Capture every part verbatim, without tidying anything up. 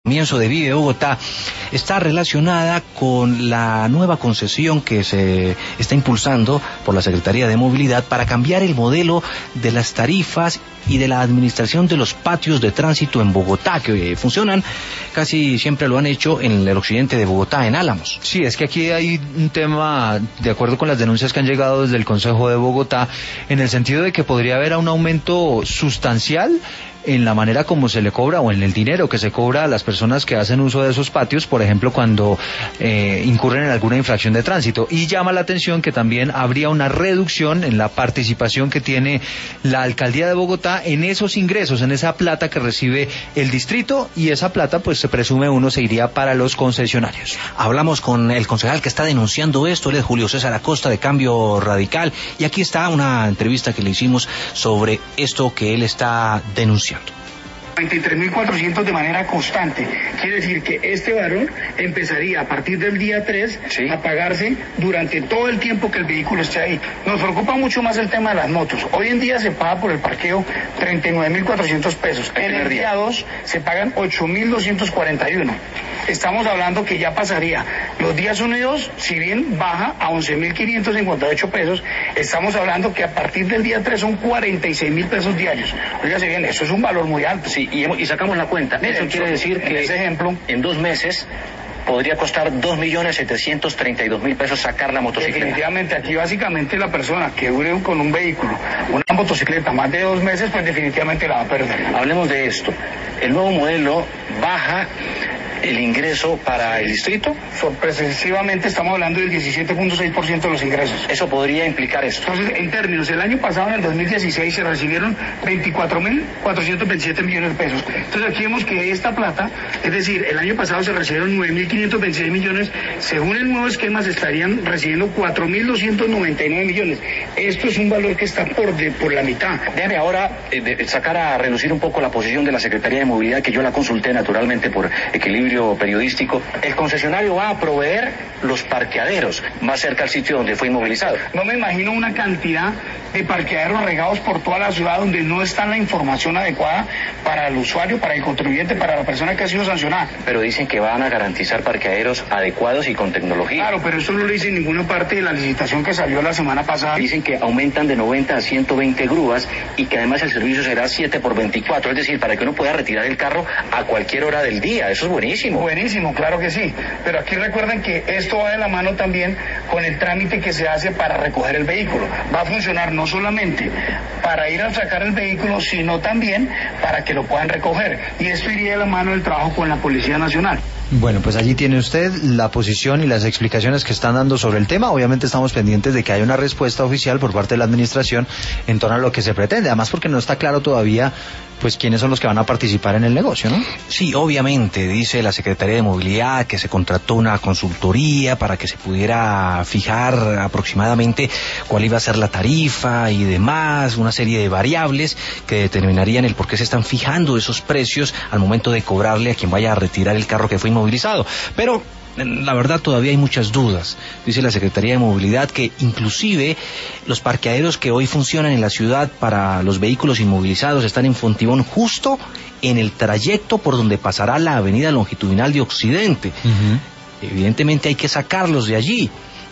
Comienzo de Vive Bogotá está relacionada con la nueva concesión que se está impulsando por la Secretaría de Movilidad para cambiar el modelo de las tarifas y de la administración de los patios de tránsito en Bogotá, que funcionan, casi siempre lo han hecho en el occidente de Bogotá, en Álamos. Sí, es que aquí hay un tema, de acuerdo con las denuncias que han llegado desde el Consejo de Bogotá, en el sentido de que podría haber un aumento sustancial en la manera como se le cobra o en el dinero que se cobra a las personas que hacen uso de esos patios, por ejemplo, cuando eh, incurren en alguna infracción de tránsito. Y llama la atención que también habría una reducción en la participación que tiene la Alcaldía de Bogotá en esos ingresos, en esa plata que recibe el distrito, y esa plata, pues se presume uno, se iría para los concesionarios. Hablamos con el concejal que está denunciando esto, él es Julio César Acosta, de Cambio Radical, y aquí está una entrevista que le hicimos sobre esto que él está denunciando. veintitrés mil cuatrocientos de manera constante. Quiere decir que este varón empezaría a partir del día tres ¿Sí? a pagarse durante todo el tiempo que el vehículo esté ahí. Nos preocupa mucho más el tema de las motos. Hoy en día se paga por el parqueo treinta y nueve mil cuatrocientos pesos. En el día dos se pagan ocho mil doscientos cuarenta y uno. Estamos hablando que ya pasaría los días uno y dos, si bien baja a once mil quinientos cincuenta y ocho pesos, estamos hablando que a partir del día tres son cuarenta y seis mil pesos diarios. Oígase bien, eso es un valor muy alto. Sí, y, hemos, y sacamos la cuenta. Mire, eso quiere decir que, en ese ejemplo, en dos meses podría costar dos millones setecientos treinta y dos mil pesos sacar la motocicleta. Definitivamente, aquí básicamente la persona que dure con un vehículo, una motocicleta más de dos meses, pues definitivamente la va a perder. Hablemos de esto. El nuevo modelo baja el ingreso para el distrito. Sorpresivamente estamos hablando del diecisiete punto seis por ciento de los ingresos. Eso podría implicar esto. Entonces, en términos, el año pasado, en el dos mil dieciséis, se recibieron veinticuatro mil cuatrocientos veintisiete millones de pesos. Entonces, aquí vemos que esta plata, es decir, el año pasado se recibieron nueve mil quinientos veintiséis millones, según el nuevo esquema se estarían recibiendo cuatro mil doscientos noventa y nueve millones. Esto es un valor que está por, de, por la mitad. Déjame ahora eh, de, sacar a relucir un poco la posición de la Secretaría de Movilidad, que yo la consulté naturalmente por equilibrio periodístico. El concesionario va a proveer los parqueaderos más cerca al sitio donde fue inmovilizado. No me imagino una cantidad de parqueaderos regados por toda la ciudad donde no está la información adecuada para el usuario, para el contribuyente, para la persona que ha sido sancionada. Pero dicen que van a garantizar parqueaderos adecuados y con tecnología. Claro, pero eso no lo dice en ninguna parte de la licitación que salió la semana pasada. Dicen que aumentan de noventa a ciento veinte grúas y que además el servicio será siete por veinticuatro, es decir, para que uno pueda retirar el carro a cualquier hora del día. Eso es buenísimo. Buenísimo, claro que sí. Pero aquí recuerden que esto va de la mano también con el trámite que se hace para recoger el vehículo. Va a funcionar no solamente para ir a sacar el vehículo, sino también para que lo puedan recoger. Y esto iría de la mano del trabajo con la Policía Nacional. Bueno, pues allí tiene usted la posición y las explicaciones que están dando sobre el tema. Obviamente estamos pendientes de que haya una respuesta oficial por parte de la administración en torno a lo que se pretende. Además, porque no está claro todavía pues quiénes son los que van a participar en el negocio, ¿no? Sí, obviamente, dice la Secretaría de Movilidad que se contrató una consultoría para que se pudiera fijar aproximadamente cuál iba a ser la tarifa y demás, una serie de variables que determinarían el por qué se están fijando esos precios al momento de cobrarle a quien vaya a retirar el carro que fue inmovilizado. Pero la verdad todavía hay muchas dudas. Dice la Secretaría de Movilidad que inclusive los parqueaderos que hoy funcionan en la ciudad para los vehículos inmovilizados están en Fontibón, justo en el trayecto por donde pasará la avenida longitudinal de Occidente. Uh-huh. Evidentemente hay que sacarlos de allí.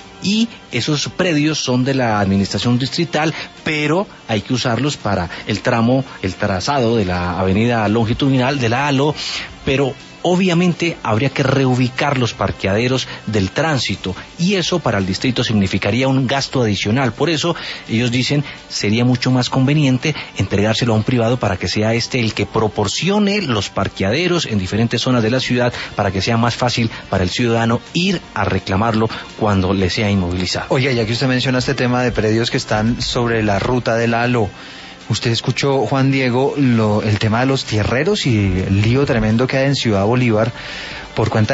Y esos predios son de la administración distrital, pero hay que usarlos para el tramo, el trazado de la avenida longitudinal de la ALO, pero obviamente habría que reubicar los parqueaderos del tránsito y eso para el distrito significaría un gasto adicional. Por eso ellos dicen sería mucho más conveniente entregárselo a un privado para que sea este el que proporcione los parqueaderos en diferentes zonas de la ciudad para que sea más fácil para el ciudadano ir a reclamarlo cuando le sea inmovilizado. Oye, ya que usted menciona este tema de predios que están sobre la ruta del ALO, usted escuchó, Juan Diego, lo, el tema de los tierreros y el lío tremendo que hay en Ciudad Bolívar por cuenta